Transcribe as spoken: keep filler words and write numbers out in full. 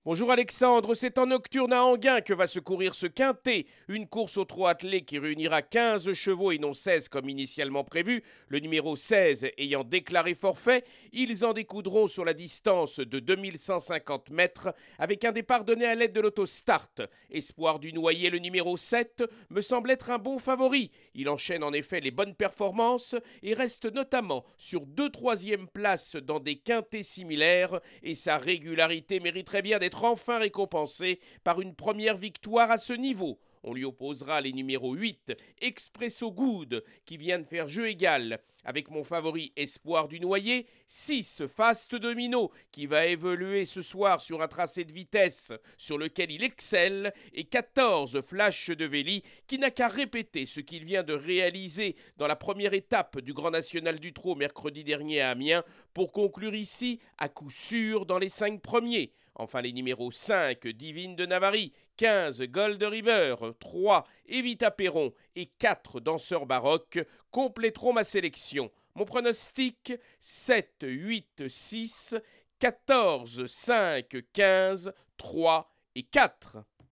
Bonjour Alexandre, c'est en nocturne à Enghien que va se courir ce quintet, une course aux trois attelés qui réunira quinze chevaux et non seize comme initialement prévu, le numéro seize ayant déclaré forfait. Ils en découdront sur la distance de deux mille cent cinquante mètres avec un départ donné à l'aide de l'autostart. Espoir du Noyer, le numéro sept, me semble être un bon favori. Il enchaîne en effet les bonnes performances et reste notamment sur deux troisièmes places dans des quintets similaires et sa régularité mériterait bien d'être enfin récompensé par une première victoire à ce niveau. On lui opposera les numéros huit, Expresso Good, qui vient de faire jeu égal avec mon favori Espoir du Noyer, six, Fast Domino, qui va évoluer ce soir sur un tracé de vitesse sur lequel il excelle, et quatorze, Flash de Vély, qui n'a qu'à répéter ce qu'il vient de réaliser dans la première étape du Grand National du Trot mercredi dernier à Amiens pour conclure ici à coup sûr dans les cinq premiers. Enfin, les numéros cinq, Divine de Navarrie, quinze, Gold River, trois, Evita Perron et quatre, Danseur Baroque compléteront ma sélection. Mon pronostic, sept, huit, six, quatorze, cinq, quinze, trois et quatre.